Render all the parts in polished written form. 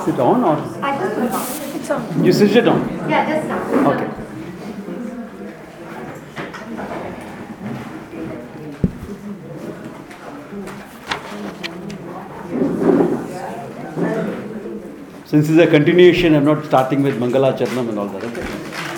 it on or? I just put it on. It's on. You switched it on? Yeah, just now. Okay. Since this is a continuation, I'm not starting with Mangala Charnam and all that. Okay.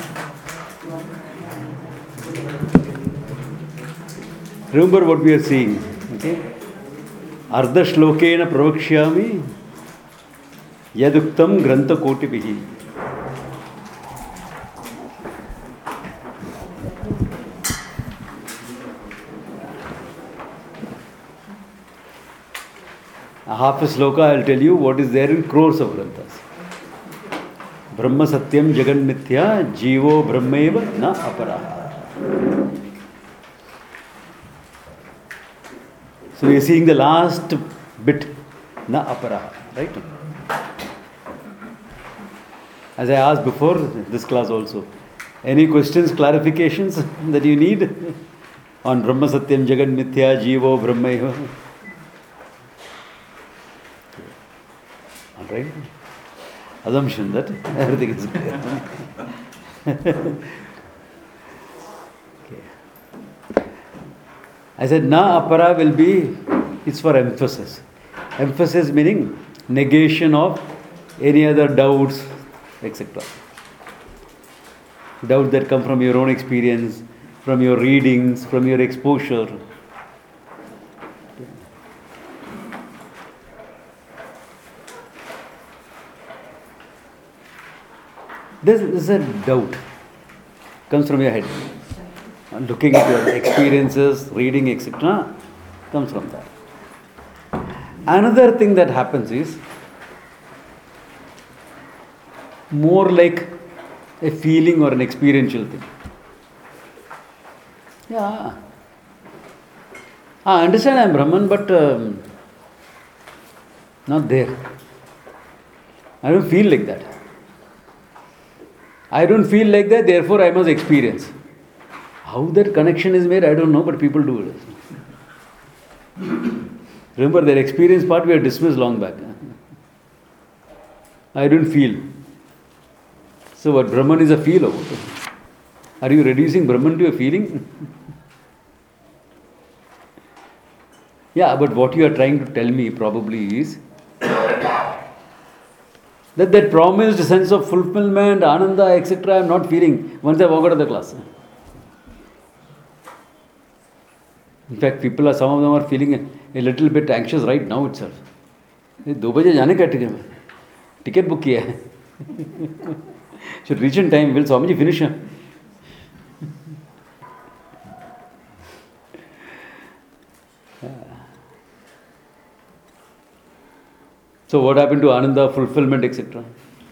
Remember what we are seeing. Okay. Ardha shlokena pravakshyami yaduktam grantha kotibihi. Half a sloka, I'll tell you what is there in crores of granthas. Brahma satyam jagan mithya jivo brahmeva na aparaha. So we are seeing the last bit, na aparaha, right? As I asked before this class also, any questions, clarifications that you need on Brahma satyam jagan mithya jivo brahmeva? Right? Assumption that everything is clear. Okay. I said, na apara will be, it's for emphasis. Emphasis meaning negation of any other doubts, etc. Doubts that come from your own experience, from your readings, from your exposure. This is a doubt. Comes from your head. Looking at your experiences, reading, etc. comes from that. Another thing that happens is more like a feeling or an experiential thing. Yeah. I understand I am Brahman, but not there. I don't feel like that. I don't feel like that, therefore I must experience. How that connection is made, I don't know, but people do it. Remember, their experience part we have dismissed long back. I don't feel. So what, Brahman is a feel of it? Are you reducing Brahman to a feeling? Yeah, but what you are trying to tell me probably is that promised sense of fulfillment, ananda, etc. I am not feeling once I walk out of the class. In fact, some of them are feeling a little bit anxious right now itself. 2 बजे जाने का ticket book किया है. Should reach in time. Will Swamiji finish? So what happened to Ananda, fulfillment, etc.?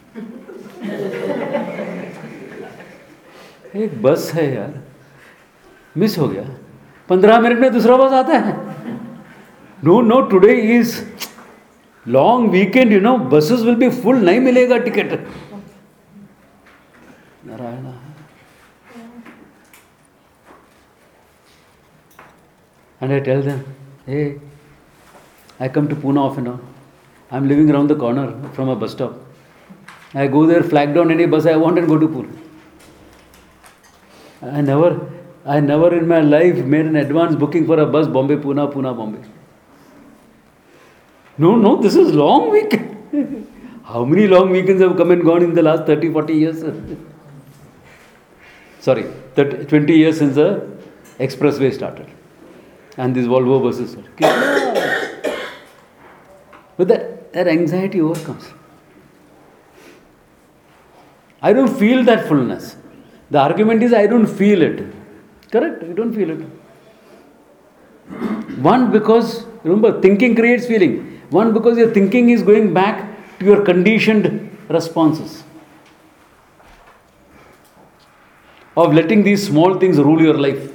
एक बस है यार, miss हो गया. 15 मिनट में दूसरा बस आता है. No, today is long weekend, buses will be full, नहीं मिलेगा ticket. Narayan. And I tell them, hey, I come to Pune often now. I'm living around the corner from a bus stop. I go there, flag down any bus I want and go to Pune. I never in my life made an advance booking for a bus Bombay, Pune, Bombay. No, this is long weekend. How many long weekends have come and gone in the last 30, 40 years? Sorry, 20 years since the expressway started. And these Volvo buses. But that anxiety overcomes. I don't feel that fullness. The argument is I don't feel it. Correct? You don't feel it. One, because, remember, thinking creates feeling. One, because your thinking is going back to your conditioned responses. Of letting these small things rule your life.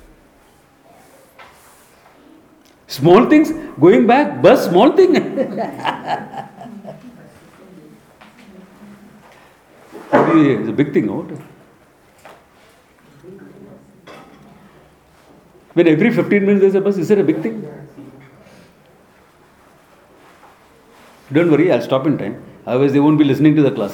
Small things, going back, bus, small thing. It's a big thing, what? When every 15 minutes there's a bus, is it a big thing? Don't worry, I'll stop in time. Otherwise, they won't be listening to the class.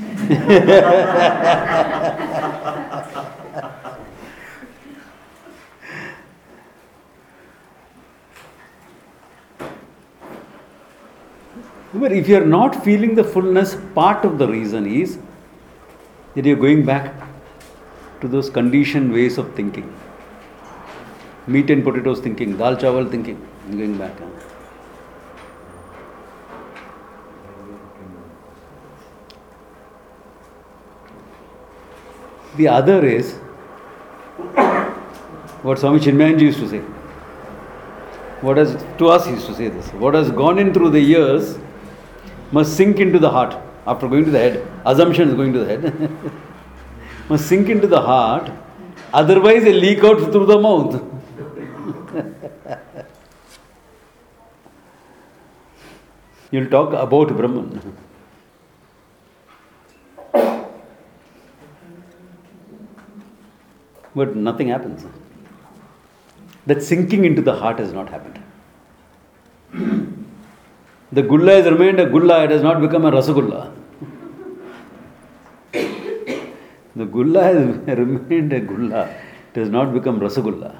But if you are not feeling the fullness, part of the reason is that you are going back to those conditioned ways of thinking. Meat and potatoes thinking, dal chawal thinking, going back. The other is what Swami Chinmayanji used to say. To us he used to say this. What has gone in through the ears must sink into the heart. After going to the head, assumption is going to the head. Must sink into the heart, otherwise they leak out through the mouth. You'll talk about Brahman. But nothing happens. That sinking into the heart has not happened. The gulla has remained a gulla, it has not become a rasagulla. The gulla has remained a gulla, it has not become rasagulla.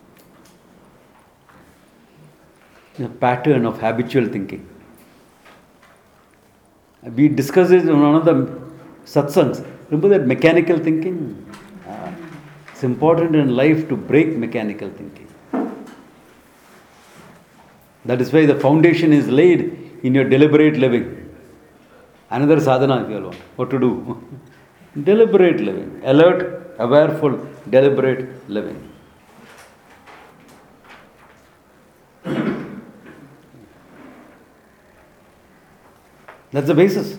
A pattern of habitual thinking. We discussed it in one of the satsangs. Remember that mechanical thinking? It's important in life to break mechanical thinking. That is why the foundation is laid in your deliberate living. Another sadhana, if you want, what to do? Deliberate living. Alert, awareful, deliberate living. That's the basis.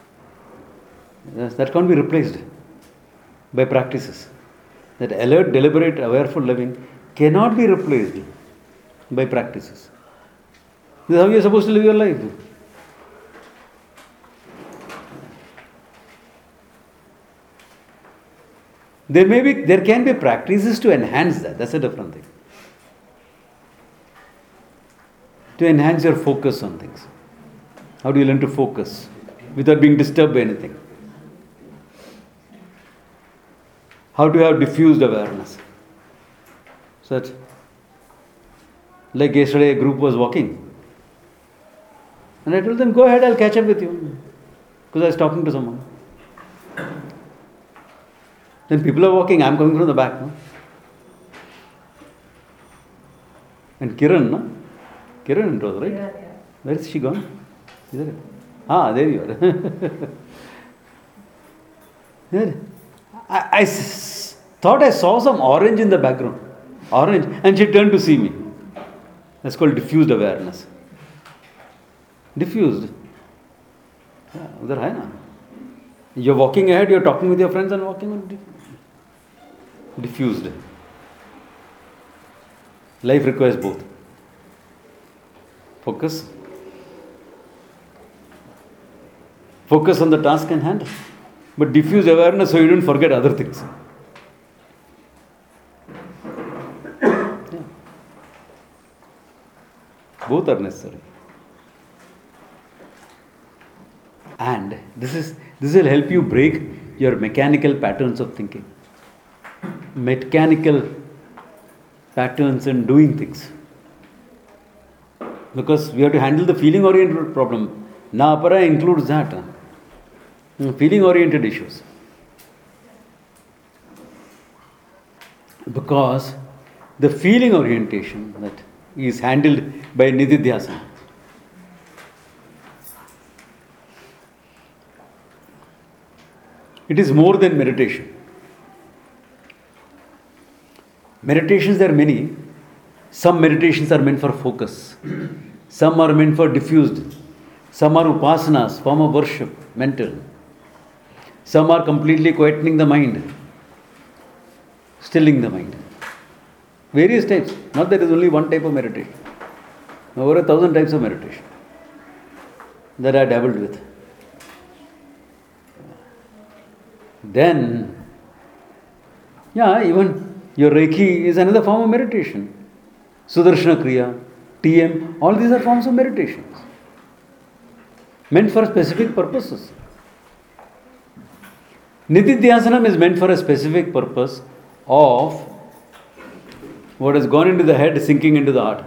That can't be replaced by practices. That alert, deliberate, awareful living cannot be replaced by practices. This is how you are supposed to live your life. There can be practices to enhance that. That's a different thing. To enhance your focus on things. How do you learn to focus without being disturbed by anything? How do you have diffused awareness? So that, like yesterday, a group was walking. And I told them, go ahead, I'll catch up with you. Because I was talking to someone. Then people are walking, I'm coming from the back. No? And Kiran, no? Kiran it was, right? Yeah. Where is she gone? There you are. There. I thought I saw some orange in the background. Orange. And she turned to see me. That's called diffused awareness. Diffused. Yeah, udhar hai na. You're walking ahead, you're talking with your friends and walking on diffused. Life requires both. Focus. Focus on the task in hand. But diffuse awareness so you don't forget other things. Yeah. Both are necessary. And this will help you break your mechanical patterns of thinking. Mechanical patterns in doing things. Because we have to handle the feeling oriented problem. Na apara includes that. Feeling oriented issues. Because the feeling orientation that is handled by Nididhyasana. It is more than meditation. Meditations, there are many. Some meditations are meant for focus. Some are meant for diffused. Some are upasanas, form of worship, mental. Some are completely quietening the mind, stilling the mind. Various types. Not that there is only one type of meditation. Over 1,000 types of meditation that I dabbled with. Then, even your Reiki is another form of meditation. Sudarshana Kriya, TM, all these are forms of meditations. meant for specific purposes. Nididhyasanam is meant for a specific purpose of what has gone into the head sinking into the heart.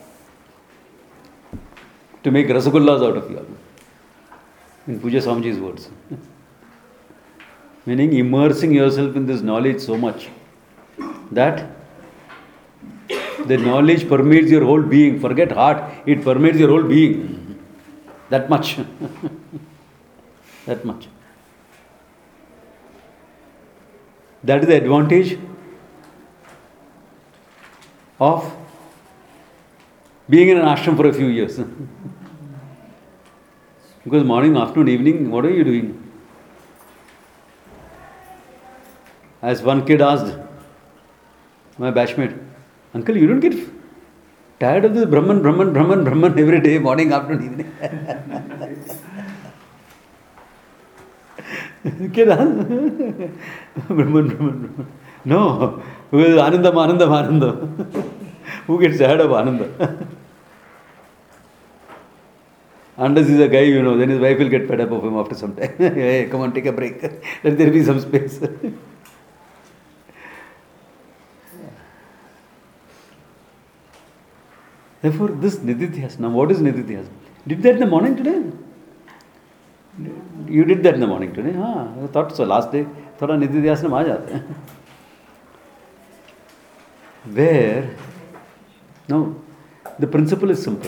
To make rasagullas out of you. In Puja Swamiji's words. Meaning immersing yourself in this knowledge so much that the knowledge permeates your whole being. Forget heart, it permeates your whole being. That much. That much. That is the advantage of being in an ashram for a few years. Because morning, afternoon, evening, what are you doing? As one kid asked my batchmate, Uncle, you don't get tired of this Brahman every day, morning, afternoon, evening? Kid asked, Brahman. No, because Anandam. Who gets tired of Ananda? Unless he's a guy, then his wife will get fed up of him after some time. Hey, come on, take a break. Let there be some space. Therefore, this Nididhyasana, what is Nididhyasana? Did that in the morning today? You did that in the morning today? I thought so. Last day, thoda Nididhyasana aa jata hai. Where, no, the principle is simple.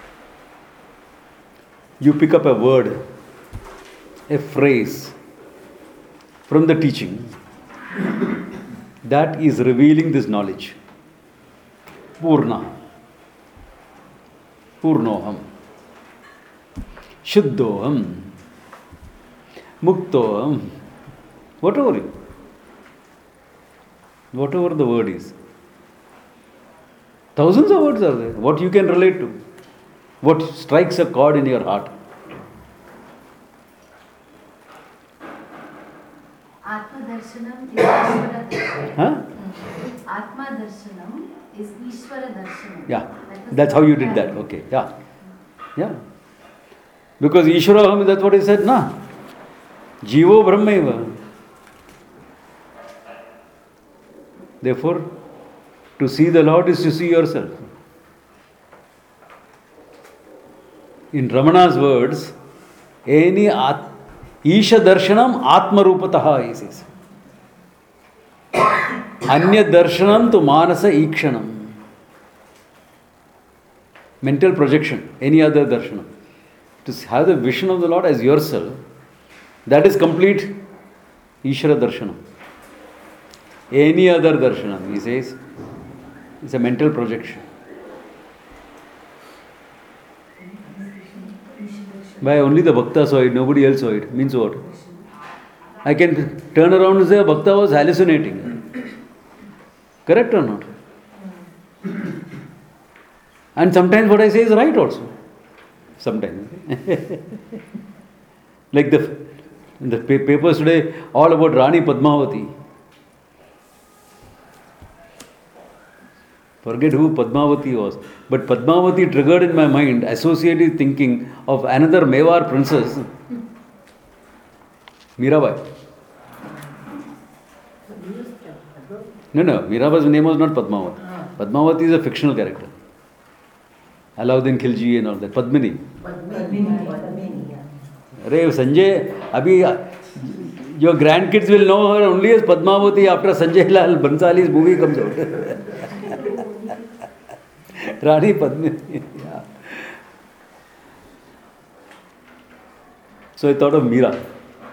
You pick up a word, a phrase from the teaching that is revealing this knowledge. Purna. Purnoham. Shuddhoham. Muktoham. Whatever the word is. Thousands of words are there. What you can relate to. What strikes a chord in your heart. Atma Darshanam is Ishvara Darshanam. Huh? Atma Darshanam is Ishvara Darshanam. Yeah, that's how you did that. Okay, yeah. Yeah. Because Ishvaraham, that's what he said, na? Jivo Brahmaiva. Therefore, to see the Lord is to see yourself. In Ramana's words, any Isha Darshanam Atma Rupataha, he says. Anya Darshanam to Manasa Ikshanam. Mental projection, any other darshanam. To have the vision of the Lord as yourself, that is complete Ishvara Darshanam. Any other darshanam, he says, is a mental projection. Why only the Bhakta saw it, nobody else saw it? Means what? I can turn around and say a Bhakta was hallucinating. Correct or not? And sometimes what I say is right also. Sometimes. Like the papers today, all about Rani Padmavati. Forget who Padmavati was. But Padmavati triggered in my mind associative thinking of another Mewar princess, Mirabai. No, Mirabai's name was not Padmavati. Padmavati is a fictional character. Alauddin Khilji and all that. Padmini. Arey Sanjay, abhi your grandkids will know her only as Padmavati after Sanjay Lal Bansali's movie comes out. Rani Padmini. Yeah. So I thought of Meera.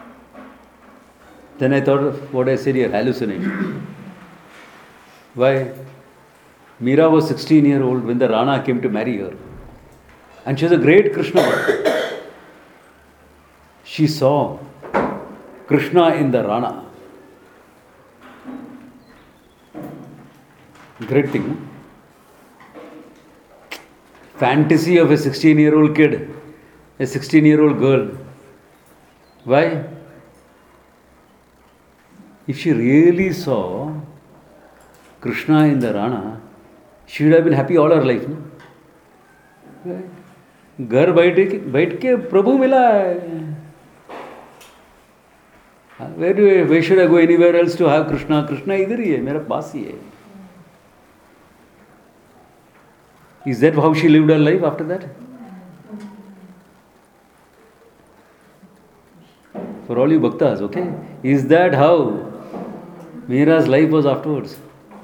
Then I thought of what I said here, hallucination. Why? Meera was 16-year-old when the Rana came to marry her. And she was a great Krishna bhakta. She saw Krishna in the Rana. Great thing. No? Fantasy of a 16-year-old kid, a 16-year-old girl. Why? If she really saw Krishna in the Rana, she would have been happy all her life. No? Right? घर बैठ के प्रभु मिला है. Where should I go anywhere else to have Krishna? Krishna इधर ही है, मेरा पास ही है. Is that how she lived her life after that? For all you bhaktas, okay? Is that how Meera's life was afterwards?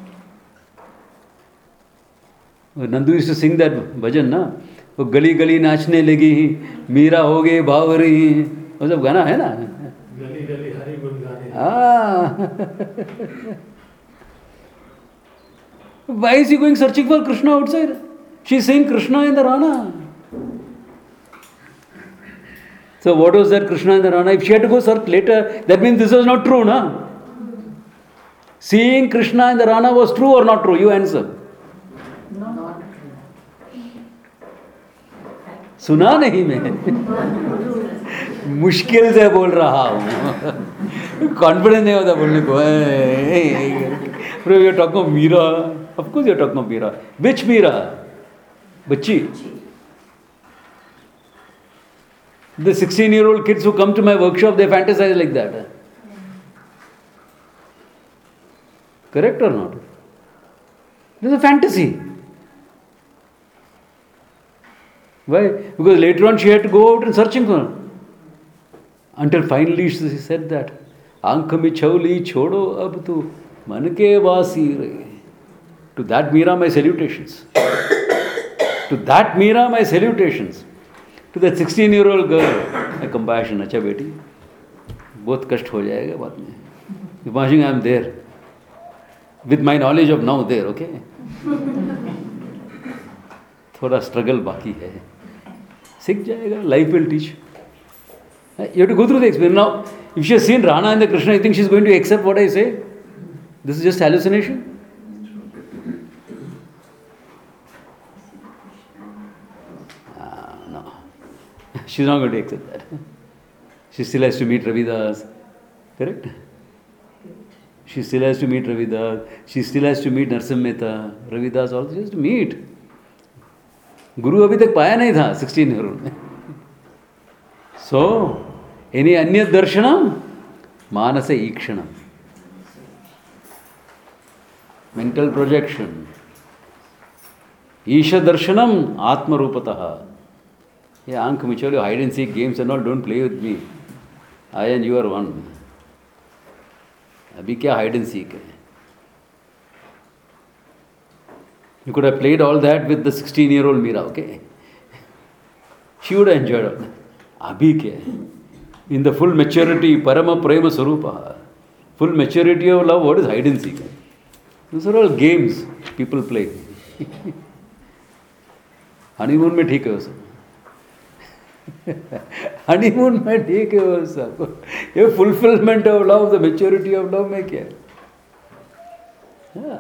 Nandu used to sing that bhajan, na? वो गली गली नाचने लगी, मीरा हो गई बावरी, वो सब गाना है ना? गली गली हरि गुण गाने. Why is he going searching for Krishna outside? She is saying Krishna in the Rana. So what was that Krishna in the Rana? If she had to go search later, that means this was not true, na? Seeing Krishna in the Rana was true or not true? You answer. सुना नहीं मैं, मुश्किल से बोल रहा हूँ, confidence नहीं होता बोलने को. Bro, you're talking of Meera. Of course you're talking of Meera. Which Meera? Bachchi. The 16-year-old kids who come to my workshop, they fantasize like that. Correct or not? There's a fantasy. Why? Because later on she had to go out and searching for her. Until finally she said that, Aankh mein chhauli chodo ab tu man ke vaasi rahe. To that Meera my salutations. To that Meera my salutations. To that 16-year-old girl, my compassion. अच्छा बेटी, बहुत कष्ट हो जाएगा बाद में. Imagine I am there. With my knowledge of now there, okay? थोड़ा struggle बाकी है. सीख जाएगा, life will teach. You have to go through the experience. Now, if she has seen Rana and the Krishna, you think she is going to accept what I say? This is just hallucination? No. She is not going to accept that. She still has to meet Ravidas. Correct? She still has to meet Ravidas. She still has to meet Narsimha Mehta. Ravidas also has to meet. गुरु अभी तक पाया नहीं था 16-year-old में. So, any अन्य दर्शनम मानस ईक्षणम. Mental projection. ईश दर्शनम आत्म रूपतः. ये आंख मिचोले hide and seek games and all, don't play with me. I and you are one. अभी क्या hide and seek है? You could have played all that with the 16-year-old Meera, okay? She would have enjoyed it. Abhi kya hai? In the full maturity, Parama Prema Sarupa, full maturity of love, what is hide and seek? Those are all games people play. Honeymoon mein theek hai wo sab. Honeymoon mein theek hai wo sab. Ye fulfillment of love, the maturity of love mein kya hai? Yeah.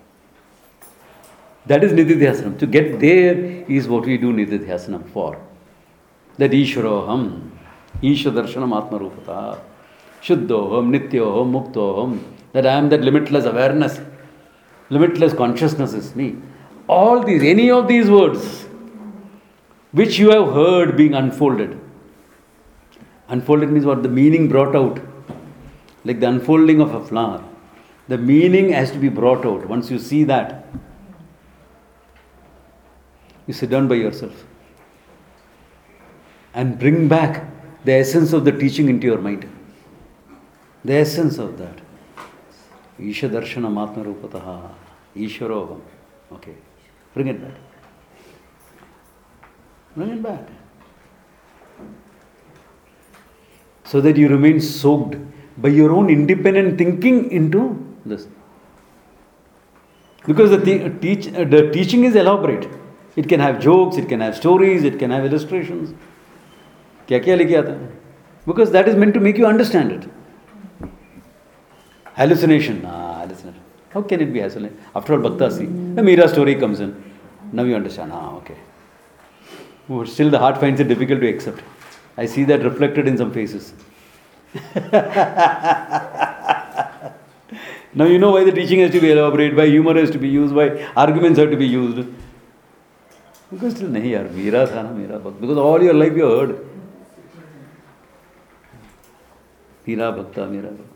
That is Nididhyasanam. To get there is what we do Nididhyasanam for. That Ishvaroham, Isha Darshanam Atma Rupata, Shuddhoham, Nityoham, Muktoham, that I am that limitless awareness, limitless consciousness is me. All these, any of these words which you have heard being unfolded. Unfolded means what? The meaning brought out. Like the unfolding of a flower. The meaning has to be brought out. Once you see that, you sit down by yourself and bring back the essence of the teaching into your mind. The essence of that. Isha Darshanam Atma Rupataha. Ishvaroham. Okay. Bring it back. Bring it back. So that you remain soaked by your own independent thinking into this. Because the teaching is elaborate. It can have jokes, it can have stories, it can have illustrations. क्या क्या लेके आता है? Because that is meant to make you understand it. Hallucination. Hallucination. How can it be hallucination? After all, Bhakta see. The Meera story comes in. Now you understand. Okay. But still the heart finds it difficult to accept. I see that reflected in some faces. Now you know why the teaching has to be elaborate, why humor has to be used, why arguments have to be used. Because still नहीं यार मेरा था ना मेरा भक्त. Because all your life you heard. मेरा भक्ता मेरा भक्ता.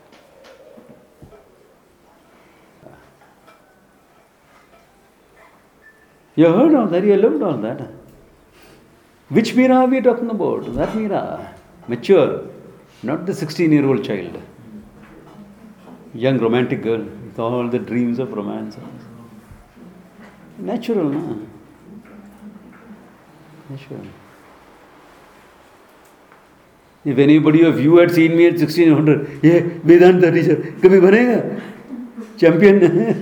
You heard all that, you lived all that. Which Meera are we talking about? That Meera, mature, not the 16-year-old child. Young romantic girl with all the dreams of romance. Natural, no? Natural. If anybody of you had seen me at 16, wonder, yeah, Vedanta teacher, कभी बनेगा? Champion.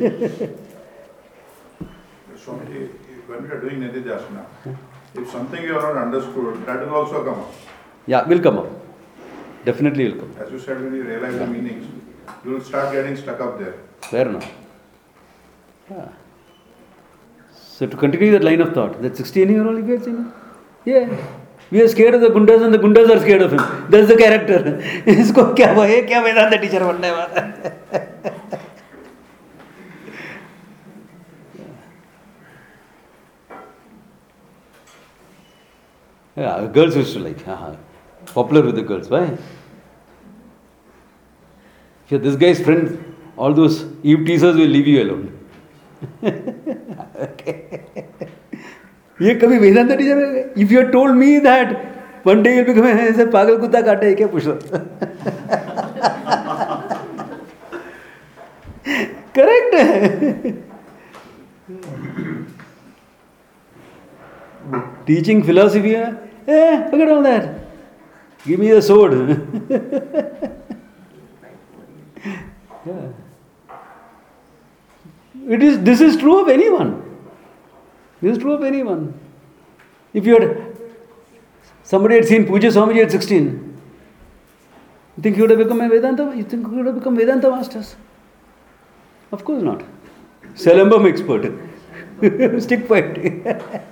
Swamiji, when we are doing Nididhyasana, if something you are not understood, that will also come up. Yeah, will come up. Definitely will come up. As you said, when you realize the meanings, you will start getting stuck up there. Fair enough. Yeah. So to continue that line of thought, that 16-year-old he gets in. Yeah. We are scared of the Gundas and the Gundas are scared of him. That's the character. इसको क्या हुआ है क्या वेदांत teacher बनने वाला है. Yeah, girls used to like, popular with the girls. Why? If you're this guy's friend, all those Eve teasers will leave you alone. Okay. ये कभी Vedant teacher, if you had told me that one day you'll become ऐसे पागल कुत्ता काटे है क्या पूछ रहा. Correct है. Teaching philosophy है, forget all that. Give me the sword. Yeah. This is true of anyone. This is true of anyone. If somebody had seen Pujya Swamiji at 16, you think he would have become a Vedanta? You think he would have become Vedanta masters? Of course not. Salambam expert. Stick fighting.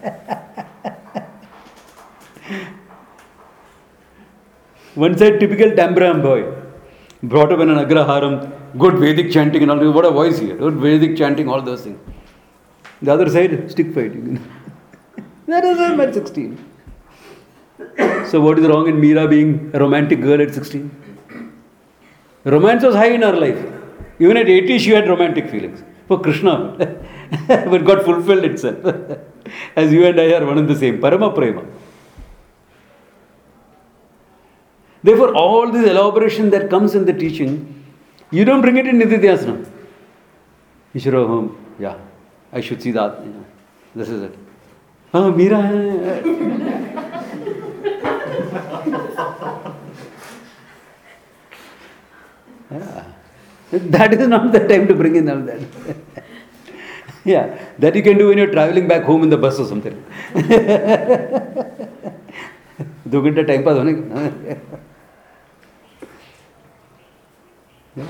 One side typical Tambram boy. Brought up in an Agraharam, good Vedic chanting and all this. What a voice here. Good Vedic chanting, all those things. The other side, stick fighting. That is him at 16. So what is wrong in Meera being a romantic girl at 16? Romance was high in her life. Even at 80 she had romantic feelings for Krishna. But got fulfilled itself. As you and I are one and the same. Parama Prema. Therefore all this elaboration that comes in the teaching, you don't bring it in Nididhyasana. Ishvara, yeah. I should see that. This is it. Meera hai. Yeah. That is not the time to bring in all that. Yeah. That you can do when you're traveling back home in the bus or something. 2 घंटे time pass होने का. Yeah.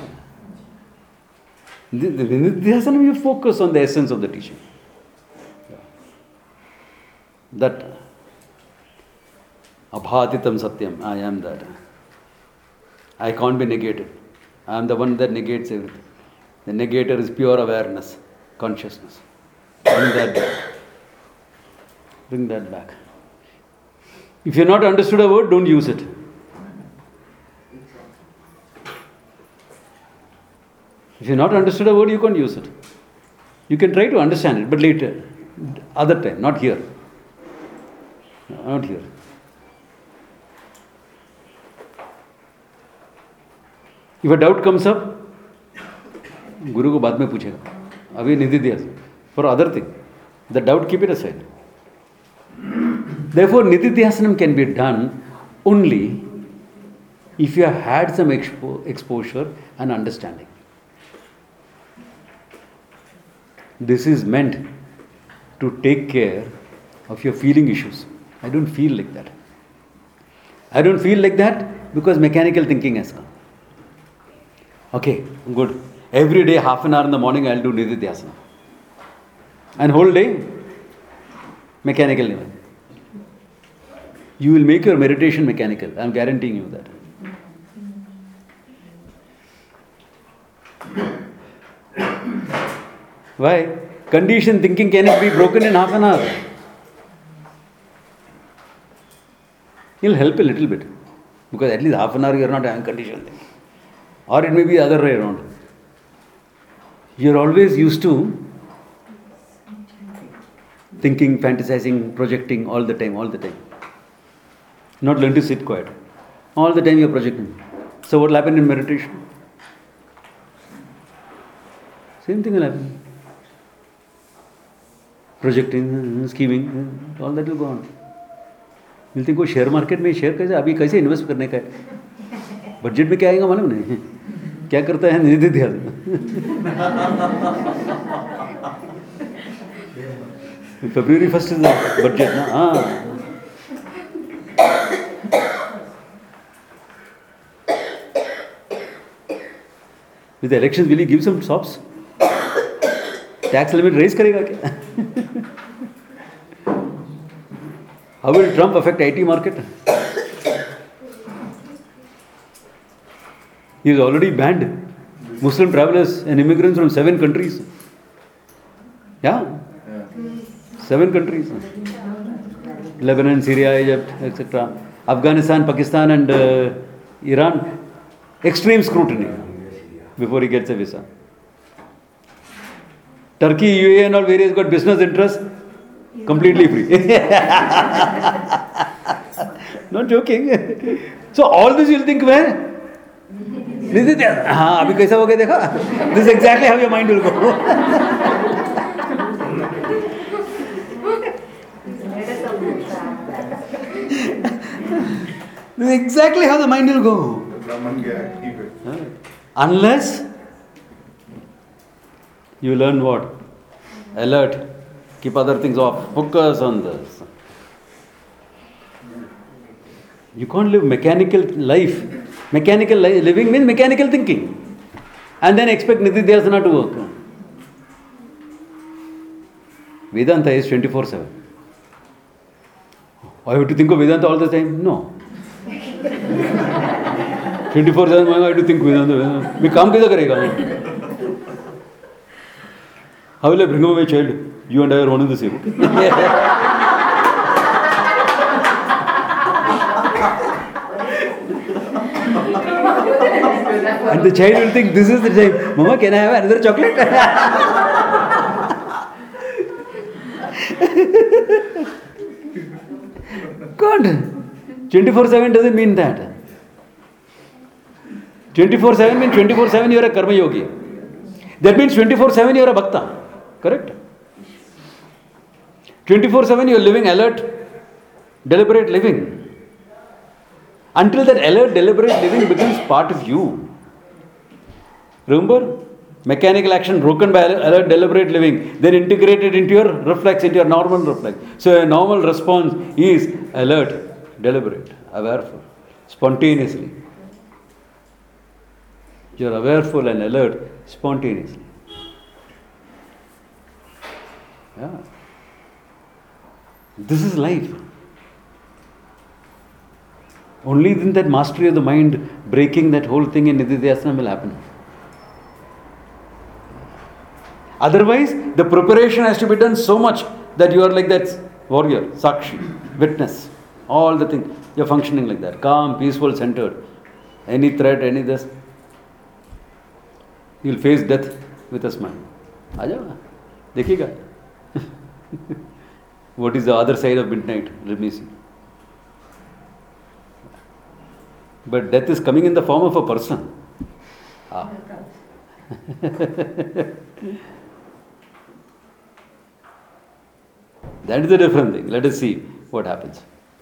The Nididhyasana, you focus on the essence of the teaching. That abhatitam satyam, I am that. I can't be negated. I am the one that negates everything. The negator is pure awareness, consciousness. Bring that back. Bring that back. If you have not understood a word, don't use it. If you have not understood a word, you can't use it. You can try to understand it, but later, other time, not here. Not here. If a doubt comes up, Guru को बाद में पूछेगा. अभी निधिध्यासन. For other thing, the doubt keep it aside. Therefore, Nididhyasanam can be done only if you have had some exposure and understanding. This is meant to take care of your feeling issues. I don't feel like that. I don't feel like that because mechanical thinking has come. Okay, good. Every day, half an hour in the morning, I'll do Nididhyasana. And whole day, mechanical level. You will make your meditation mechanical. I'm guaranteeing you that. Why? Conditioned thinking cannot be broken in half an hour. It'll help a little bit. Because at least half an hour you're not having conditioned thinking. Or it may be the other way around. You're always used to thinking, fantasizing, projecting all the time. Not learn to sit quiet. All the time you're projecting. So what will happen in meditation? Same thing will happen. Projecting, scheming, all that will go on. You'll think, वो share market में share कैसे अभी कैसे invest करने का है, budget में क्या आएगा मालूम नहीं, क्या करता है निधि ध्यान. February 1st is the budget, na? With the elections, will he give some stops? Tax limit raise करेगा क्या? How will Trump affect IT market? He has already banned Muslim travelers and immigrants from 7 countries. Yeah? 7 countries. Lebanon, Syria, Egypt, etc. Afghanistan, Pakistan and Iran. Extreme scrutiny before he gets a visa. Turkey, UAE and all various got business interests. Completely free. Not joking. So all this you'll think where? This is अभी कैसा हो गया देखा? This is exactly how your mind will go. This is exactly how the mind will go. Unless you learn what? Alert. Keep other things off. Focus on this. You can't live mechanical life. Mechanical living means mechanical thinking. And then expect Nididhyasana to work. Vedanta is 24/7. I have to think of Vedanta all the time? No. 24/7 I have to think Vedanta. मैं काम कैसे करेगा? How will I bring up my child? You and I are one and the same. And the child will think, this is the time. Mama, can I have another chocolate? God. 24/7 doesn't mean that. 24/7 means 24/7 you are a karma yogi. That means 24/7 you are a bhakta. Correct? 24/7 you are living alert, deliberate living. Until that alert, deliberate living becomes part of you. Remember? Mechanical action broken by alert, deliberate living, then integrated into your reflex, into your normal reflex. So a normal response is alert, deliberate, awareful, spontaneously. You are awareful and alert spontaneously. Yeah. This is life. Only then that mastery of the mind, breaking that whole thing in Nididhyasana will happen. Otherwise, the preparation has to be done so much that you are like that warrior, sakshi, witness, all the things. You are functioning like that, calm, peaceful, centered. Any threat, any this, you will face death with a smile. Aaja, देखिएगा. What is the other side of midnight? Let me see. But death is coming in the form of a person. Ah. That is a different thing. Let us see what happens.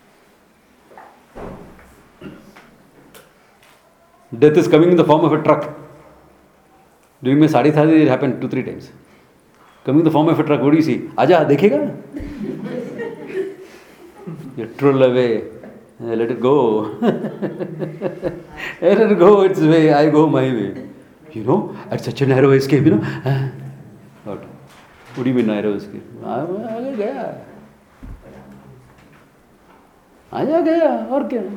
Death is coming in the form of a truck. During my Sadi Thadi, it happened 2-3 times. Coming in the form of a truck, what do you see? Aja, dekhega? You troll away. Let it go. Let it go its way. I go my way. You know, at such a narrow escape, you know. What? What do you mean narrow escape? आगे गया. आजा गया और क्या?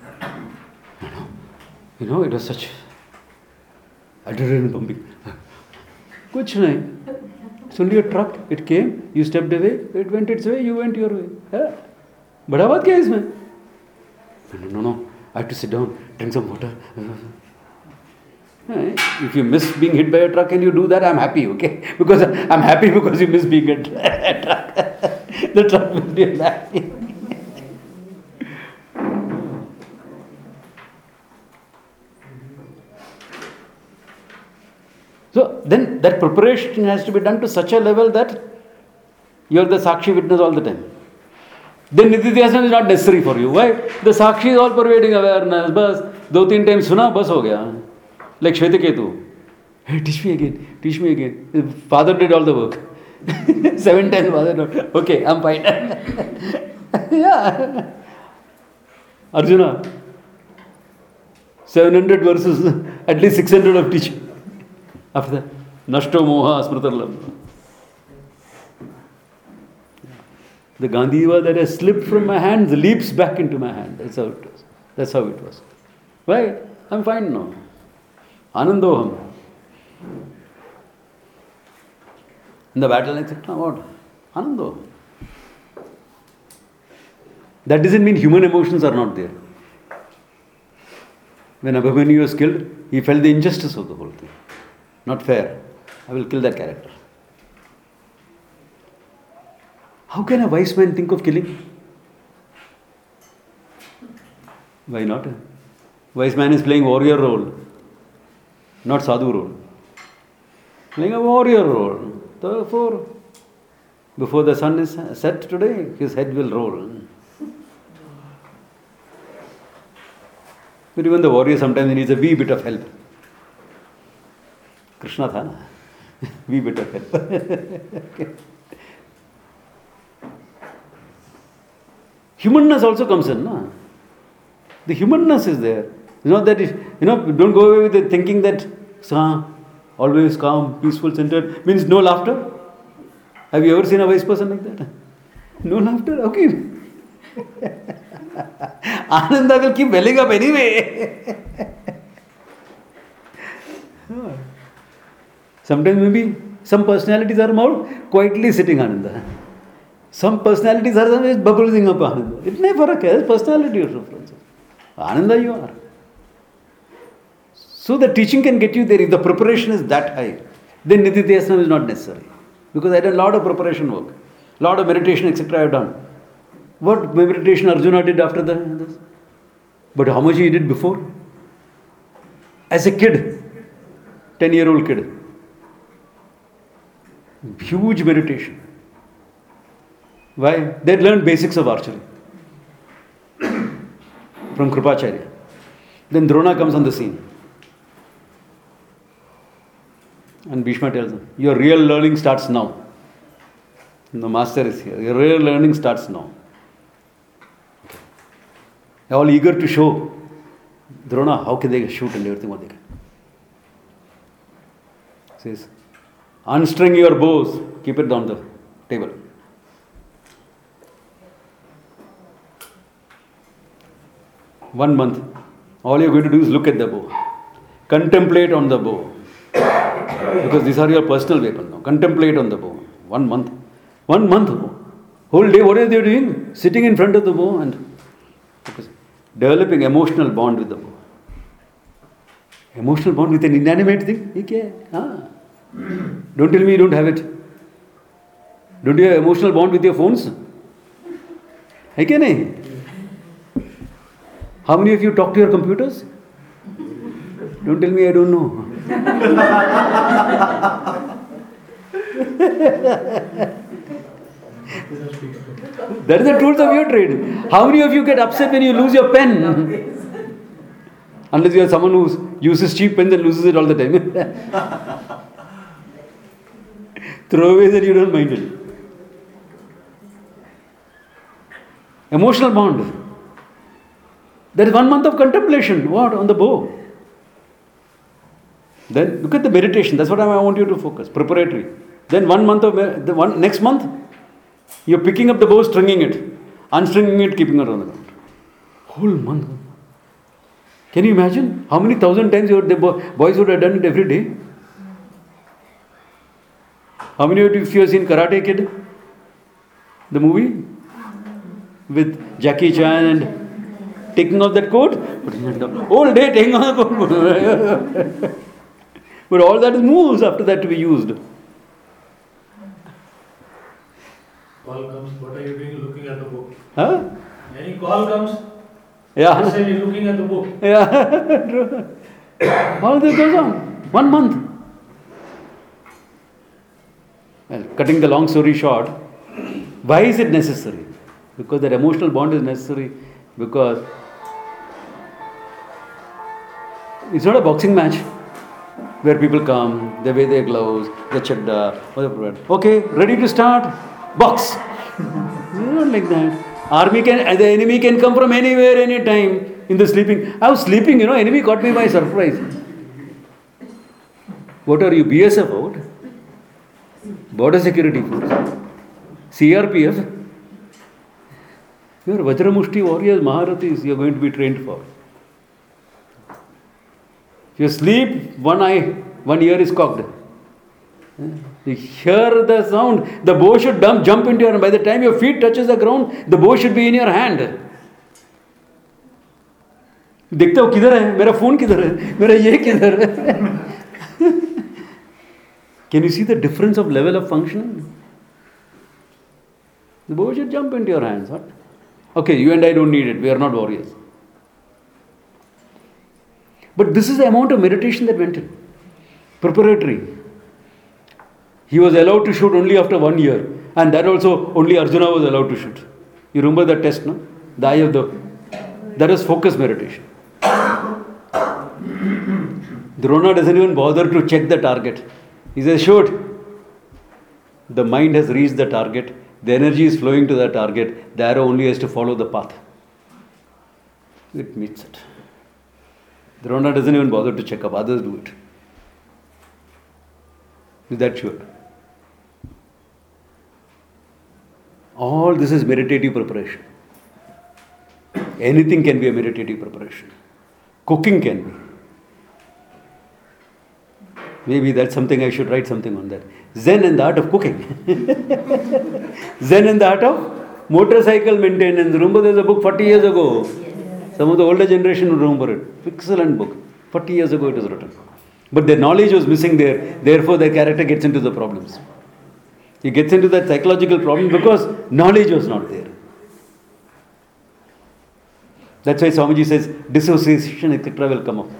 You know, it was such adrenaline pumping. कुछ नहीं. It's only a truck. It came, you stepped away, it went its way, you went your way. बड़ा बात क्या है इसमें? No, I have to sit down, drink some water. If you miss being hit by a truck and you do that, I'm happy, okay? Because I'm happy because you miss being hit by a truck. The truck will be happy. So then that preparation has to be done to such a level that you are the Sakshi witness all the time. Then Nididhyasana is not necessary for you. Why? The Sakshi is all pervading awareness. Bas, 2-3 times suna, bas ho gaya. Like Shvetaketu. Hey, teach me again. The father did all the work. 7 times father did. Okay, I'm fine. Yeah. Arjuna. 700 verses, at least 600 of teaching. After that, Nashto Moha Smritarlam. The Gandhiva that has slipped from my hands leaps back into my hand. That's how it was. Why? I'm fine now. Anandoham. In the battle, etc. What? Anandoham. That doesn't mean human emotions are not there. When Abhimanyu was killed, he felt the injustice of the whole thing. Not fair. I will kill that character. How can a wise man think of killing? Why not? Wise man is playing warrior role, not sadhu role. Playing a warrior role. Therefore, before the sun is set today, his head will roll. But even the warrior sometimes needs a wee bit of help. Krishna tha na? Wee bit of help. Okay. Humanness also comes in, no? The humanness is there. You know that don't go away with the thinking that always calm, peaceful, centered means no laughter. Have you ever seen a wise person like that? No laughter? Okay. Ananda will keep welling up anyway. Sometimes maybe some personalities are more quietly sitting Ananda. Some personalities are always bubbling up Ananda. It never occurs. Personality or difference. Ananda you are. So the teaching can get you there. If the preparation is that high, then Nididhyasana is not necessary. Because I did a lot of preparation work. Lot of meditation, etc. I have done. What meditation Arjuna did after this? But how much he did before? As a kid, 10-year-old kid. Huge meditation. Why? They learned basics of archery from Kripacharya. Then Drona comes on the scene. And Bhishma tells him, your real learning starts now. The master is here. Your real learning starts now. They are all eager to show Drona how can they shoot and everything what they can. Says, unstring your bows, keep it on the table. One month, all you're going to do is look at the bow. Contemplate on the bow. Because these are your personal weapons now. Contemplate on the bow. 1 month. 1 month. Whole day, what are they doing? Sitting in front of the bow and focusing. Developing emotional bond with the bow. Emotional bond with an inanimate thing? Don't tell me you don't have it. Don't you have emotional bond with your phones? How many of you talk to your computers? Don't tell me I don't know. That is the truth of your trade. How many of you get upset when you lose your pen? Unless you are someone who uses cheap pens and loses it all the time. Throwaways that you don't mind it. Emotional bond. There is 1 month of contemplation. What? On the bow. Then look at the meditation. That's what I want you to focus. Preparatory. Then 1 month of next month, you're picking up the bow, stringing it, unstringing it, keeping it on the ground. Whole month. Can you imagine how many thousand times the boys would have done it every day? How many of you have seen Karate Kid? The movie with Jackie Chan and taking off that coat, putting it down. Whole day taking off the coat. But all that moves after that to be used. Call comes, what are you doing? Looking at the book. Huh? Any call comes, Yeah. I say you're looking at the book. Yeah. All this goes on. 1 month. Well, cutting the long story short, why is it necessary? Because that emotional bond is necessary because it's not a boxing match where people come, they wear their gloves, their chadda, whatever. Okay, ready to start? Box. It's not like that. The enemy can come from anywhere, anytime in the sleeping. I was sleeping, enemy caught me by surprise. What are you, BSF out? Border Security Force? CRPF? You are Vajramushti warriors, Maharathis, you are going to be trained for. If you sleep, one ear is cocked. You hear the sound, the bow should jump into your hand. By the time your feet touches the ground, the bow should be in your hand. देखते हो किधर है मेरा phone किधर है मेरा ये किधर है Can you see the difference of level of functioning? The bow should jump into your hands. What? Okay, you and I don't need it. We are not warriors. But this is the amount of meditation that went in. Preparatory. He was allowed to shoot only after 1 year. And that also only Arjuna was allowed to shoot. You remember that test, no? The eye of the... That is focus meditation. Drona doesn't even bother to check the target. He says, shoot. The mind has reached the target. The energy is flowing to the target. The arrow only has to follow the path. It meets it. Drona doesn't even bother to check up. Others do it. Is that sure? All this is meditative preparation. Anything can be a meditative preparation. Cooking can be. Maybe that's something I should write something on that. Zen and the art of cooking. Zen and the art of motorcycle maintenance. Remember there's a book 40 years ago. Some of the older generation would remember it. Excellent book. 40 years ago it was written. But their knowledge was missing there. Therefore their character gets into the problems. He gets into that psychological problem because knowledge was not there. That's why Swamiji says dissociation, etc. will come up.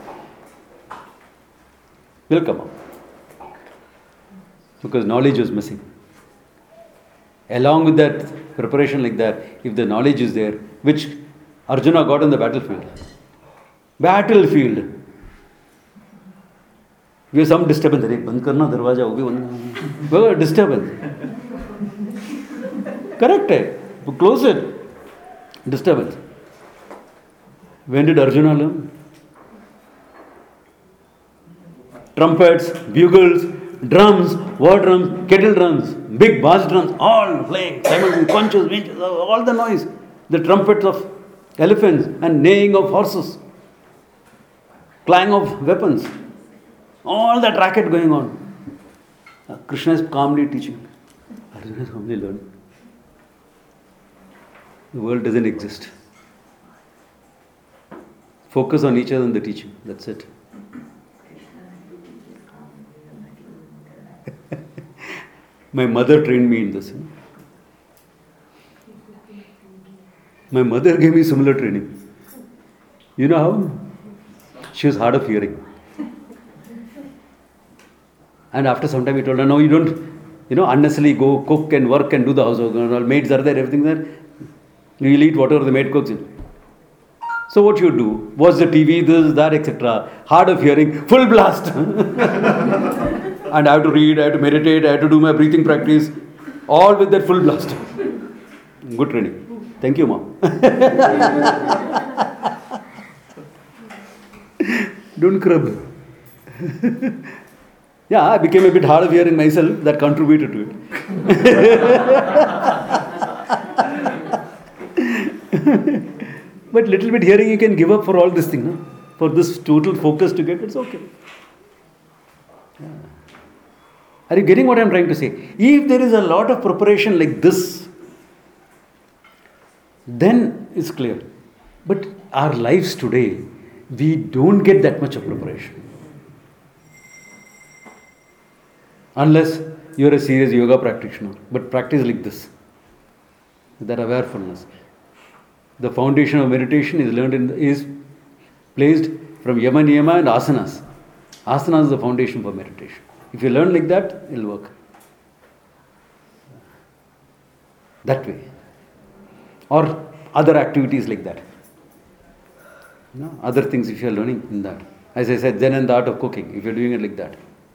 Will come up. Because knowledge was missing. Along with that preparation like that, if the knowledge is there, which Arjuna got on the battlefield. Battlefield. We have some disturbance. बंद करना दरवाजा वो भी बंद disturbance. Correct है. Close it. Disturbance. When did Arjuna learn? Trumpets, bugles, drums, war drums, kettle drums, big bass drums, all playing, simultaneously, punches, winches, all the noise. The trumpets of elephants and neighing of horses, clang of weapons, all that racket going on. Krishna is calmly teaching. Arjuna is calmly learning. The world doesn't exist. Focus on each other and the teaching. That's it. My mother trained me in this. My mother gave me similar training. You know how? She was hard of hearing. And after some time he told her, no, you don't, unnecessarily go cook and work and do the housework. All maids are there, everything there. You'll eat whatever the maid cooks in. So what you do? Watch the TV, this, that, etc. Hard of hearing, full blast. And I have to read, I have to meditate, I have to do my breathing practice. All with that full blast. Good training. Thank you, Mom. Don't crib. Yeah, I became a bit hard of hearing myself. That contributed to it. But little bit hearing you can give up for all this thing. No? For this total focus to get, it's okay. Yeah. Are you getting what I'm trying to say? If there is a lot of preparation like this, then it's clear. But our lives today, we don't get that much of preparation. Unless you're a serious yoga practitioner. But practice like this. That awarefulness. The foundation of meditation is placed from yama, niyama and asanas. Asana is the foundation for meditation. If you learn like that, it'll work. That way. Or other activities like that. Other things if you are learning in that. As I said, Zen and the art of cooking, if you're doing it like that.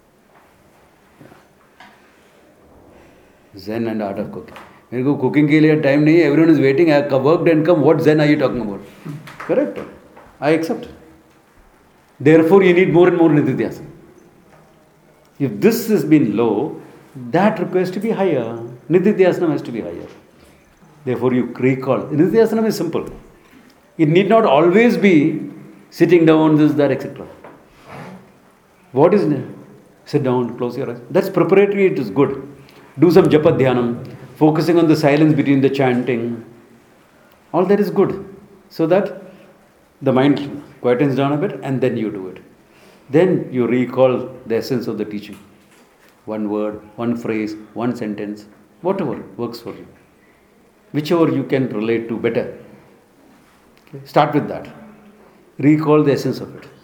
Zen and art of cooking. When you go cooking ke liye time nahi, everyone is waiting, I have worked and come, what Zen are you talking about? Correct? I accept. Therefore you need more and more Nididhyasana. If this has been low, that requires to be higher. Nididhyasana has to be higher. Therefore you recall. Nididhyasana is simple. It need not always be sitting down, this, that, etc. What is it? Sit down, close your eyes. That's preparatory, it is good. Do some japa dhyanam, focusing on the silence between the chanting. All that is good. So that the mind quietens down a bit and then you do it. Then you recall the essence of the teaching. One word, one phrase, one sentence, whatever works for you. Whichever you can relate to better. Okay? Start with that. Recall the essence of it.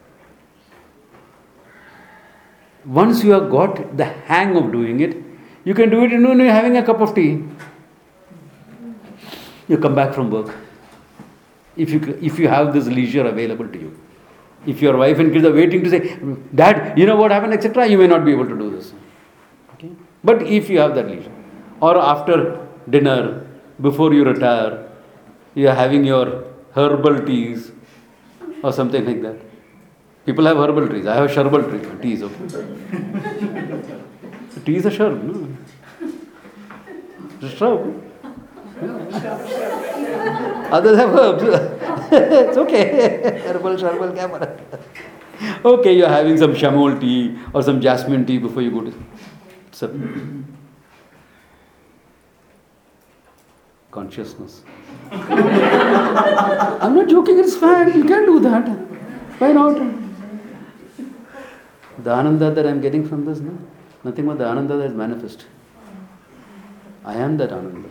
Once you have got the hang of doing it, you can do it when you're having a cup of tea. You come back from work. If you have this leisure available to you. If your wife and kids are waiting to say, Dad, you know what happened, etc., you may not be able to do this. Okay? But if you have that leisure. Or after dinner, before you retire, you are having your herbal teas or something like that. People have herbal teas. I have sherbal teas. Okay? Tea is a shrub, no? It's a shrub. Yeah. Others have herbs. It's okay. Herbal, sherbal, kya farak? Okay, you're having some shamol tea or some jasmine tea before you go to sleep. Consciousness. I'm not joking, it's fine. You can do that. Why not? The ananda that I'm getting from this, no? Nothing but the ananda that is manifest. I am that ananda.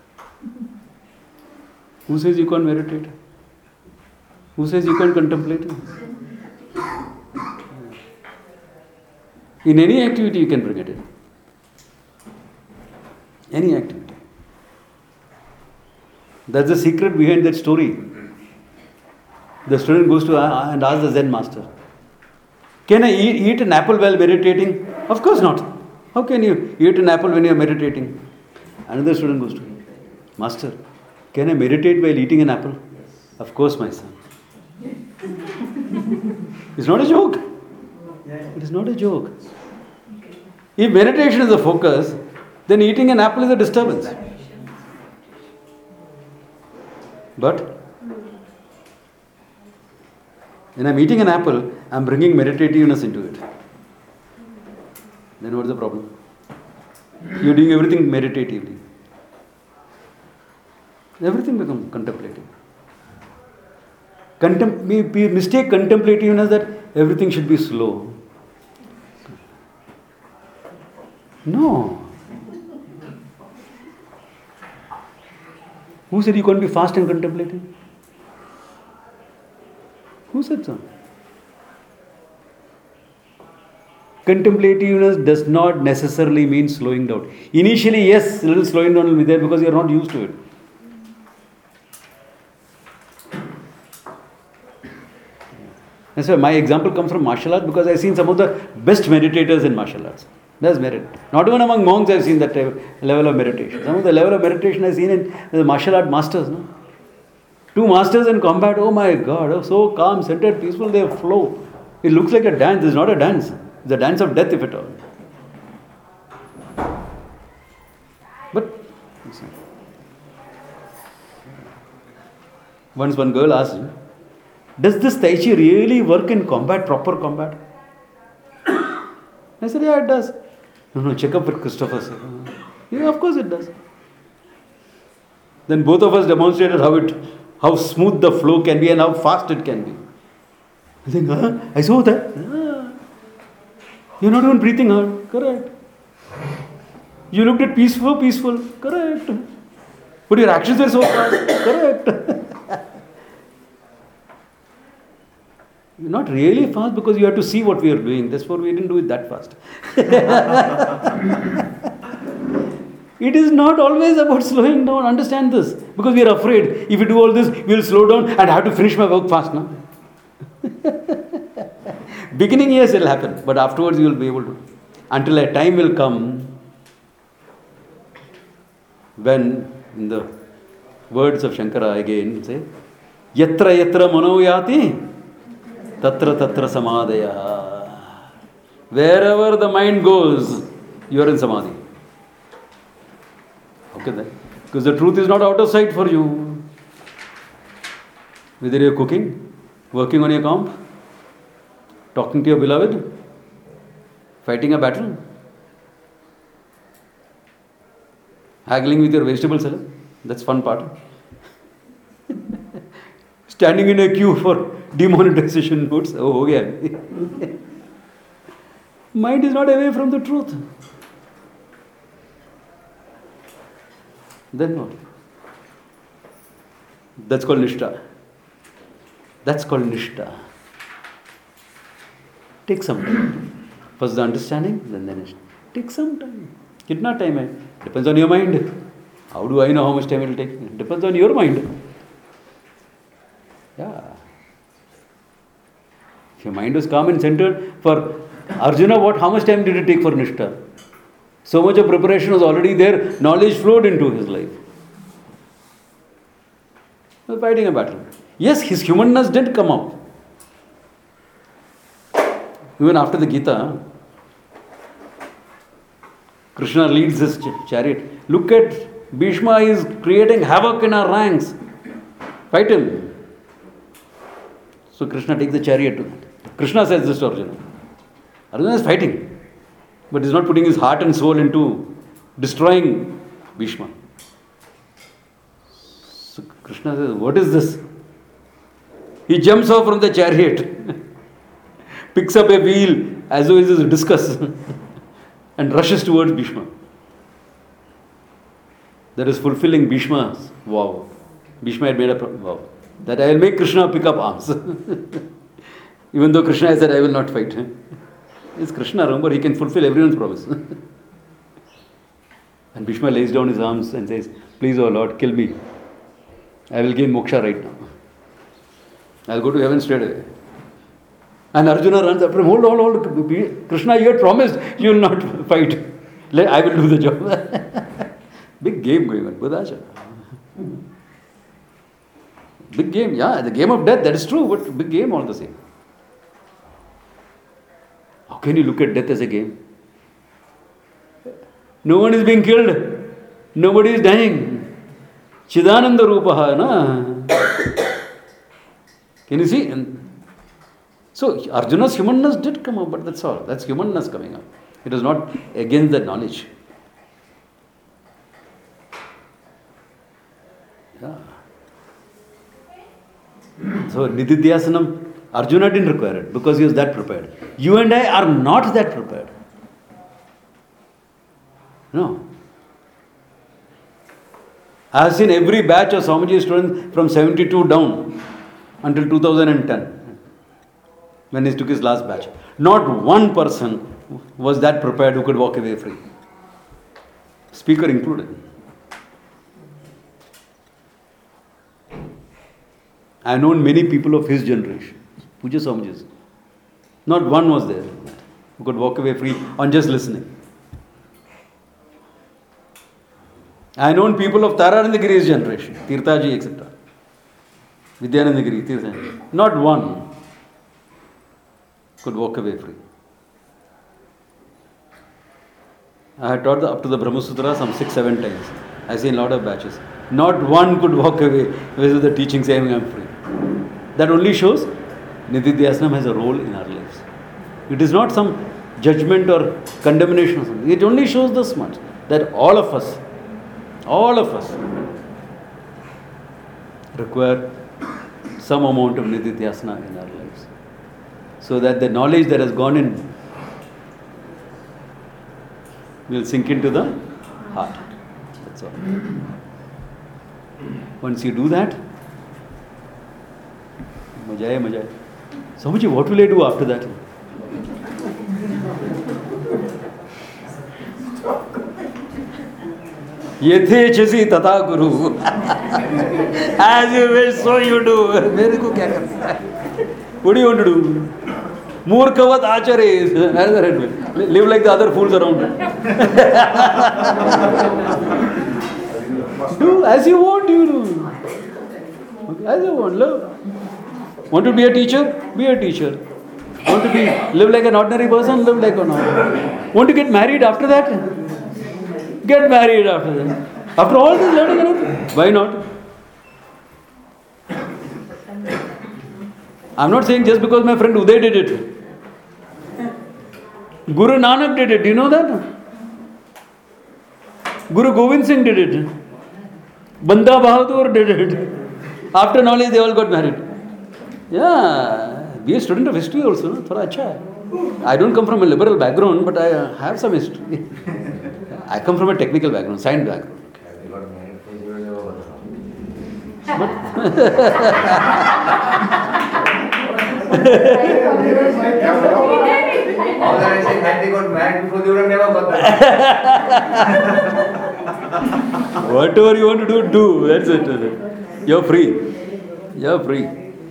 Who says you can't meditate? Who says you can't contemplate? In any activity you can bring it in. Any activity. That's the secret behind that story. The student goes to and asks the Zen master, can I eat an apple while meditating? Of course not. How can you eat an apple when you are meditating? Another student goes to him, Master, can I meditate while eating an apple? Of course, my son. It's not a joke. It is not a joke. If meditation is the focus, then eating an apple is a disturbance. But when I'm eating an apple, I'm bringing meditativeness into it. Then what's the problem? You're doing everything meditatively. Everything becomes contemplative. We mistake contemplativeness that everything should be slow. No. Who said you can't be fast and contemplative? Who said so? Contemplativeness does not necessarily mean slowing down. Initially, yes, a little slowing down will be there because you are not used to it. That's why my example comes from martial arts because I've seen some of the best meditators in martial arts. That's merit. Not even among monks I've seen that level of meditation. Some of the level of meditation I've seen in the martial art masters. No? Two masters in combat, oh my God, oh, so calm, centered, peaceful, they flow. It looks like a dance. It's not a dance. It's a dance of death, if at all. But once one girl asked him, does this Tai Chi really work in combat, proper combat? I said, yeah, it does. No, check up with Christopher. Yeah, of course it does. Then both of us demonstrated how smooth the flow can be and how fast it can be. You think, I saw that. You're not even breathing hard. Correct. You looked at peaceful. Correct. But your actions were so fast. Correct. You're not really fast because you have to see what we are doing. Therefore, we didn't do it that fast. It is not always about slowing down. Understand this. Because we are afraid. If we do all this, we will slow down and I have to finish my work fast now. Beginning, yes, it will happen. But afterwards, you will be able to. Until a time will come when, in the words of Shankara again, say, Yatra yatra mano yati, tatra tatra samadhaya. Wherever the mind goes, you are in samadhi. Okay then? Because the truth is not out of sight for you. Whether you are cooking, working on your comp, talking to your beloved, fighting a battle, haggling with your vegetable seller, that's fun part. Standing in a queue for demonetization notes, oh, yeah. Mind is not away from the truth. Then what? That's called Nishtha. That's called Nishtha. Take some time. First the understanding, then the Nishtha. Take some time. Kitna time hai? Depends on your mind. How do I know how much time it will take? It depends on your mind. Yeah. If your mind was calm and centered, for Arjuna, how much time did it take for Nishtha? So much of preparation was already there, knowledge flowed into his life. He was fighting a battle. Yes, his humanness did come out. Even after the Gita, Krishna leads his chariot. Look at Bhishma is creating havoc in our ranks. Fight him. So Krishna takes the chariot to that. Krishna says this to Arjuna. Arjuna is fighting. But he's not putting his heart and soul into destroying Bhishma. So Krishna says, what is this? He jumps off from the chariot, picks up a wheel as though it is a discus and rushes towards Bhishma. That is fulfilling Bhishma's vow. Bhishma had made a vow that I will make Krishna pick up arms. Even though Krishna has said, I will not fight. It's Krishna, remember, he can fulfill everyone's promise. And Bhishma lays down his arms and says, please, O Lord, kill me. I will gain moksha right now. I will go to heaven straight away. And Arjuna runs after him, hold. Krishna, you had promised you will not fight. I will do the job. Big game going on. Buddhacha. Big game, yeah, the game of death, that is true, but big game all the same. How can you look at death as a game? No one is being killed. Nobody is dying. Chidananda Rupaha, na? Can you see? So Arjuna's humanness did come up, but that's all. That's humanness coming up. It is not against that knowledge. Yeah. So Nididhyasanam, Arjuna didn't require it because he was that prepared. You and I are not that prepared. No. I have seen every batch of Swamiji students from 72 down until 2010 when he took his last batch. Not one person was that prepared who could walk away free. Speaker included. I have known many people of his generation, Puja Swamijis. Not one was there who could walk away free on just listening. I have known people of Taranandagiri's generation, Tirthaji, etc. Vidyanandagiri, Tirthaji. Not one could walk away free. I had taught up to the Brahma Sutra some 6-7 times. I see a lot of batches. Not one could walk away with the teaching saying I am free. That only shows Nididhyasanam has a role in our lives. It is not some judgment or condemnation or something. It only shows this much, that all of us require some amount of nididhyasana in our lives. So that the knowledge that has gone in will sink into the heart. That's all. Once you do that, maja hai, maja hai. Swamiji, what will I do after that? यथेच्छसि तथा गुरु. As you wish, so you do. मेरे को क्या करना है? What do you want to do? Murkhavat achares. Live like the other fools around. Do as you want, you do. As you want, love. Want to be a teacher? Be a teacher. Want to live like an ordinary person? Live like an ordinary. Want to get married after that? Get married after that. After all this learning, why not? I'm not saying just because my friend Uday did it. Guru Nanak did it. Do you know that? Guru Govind Singh did it. Banda Bahadur did it. After knowledge, they all got married. Yeah, be a student of history also. No? Thoda acha hai. I don't come from a liberal background, but I have some history. I come from a technical background, science background. Organization that they got married before they would have never got that. Whatever you want to do, do. That's it. You're free. You're free.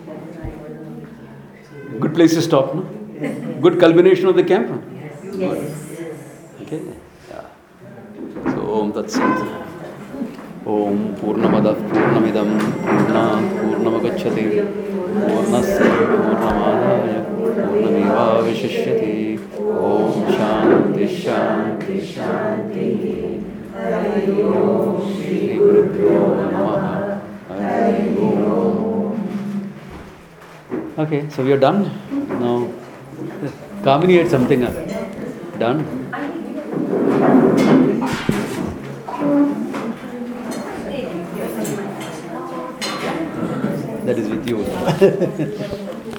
Good place to stop, no? Good culmination of the camp. Yes. Okay. Yeah. So, Om Tat Sat. Om Purnamada Purnamidam Purnat Purnamagacchati Purnasya Purnamadaya Purnameva Vishishyati. Om Shanti Shanti Shanti. Hari Om Shri Gurubhyo Namaha. Hari Om. Okay, so we are done. Now, Kamini had something done. That is with you.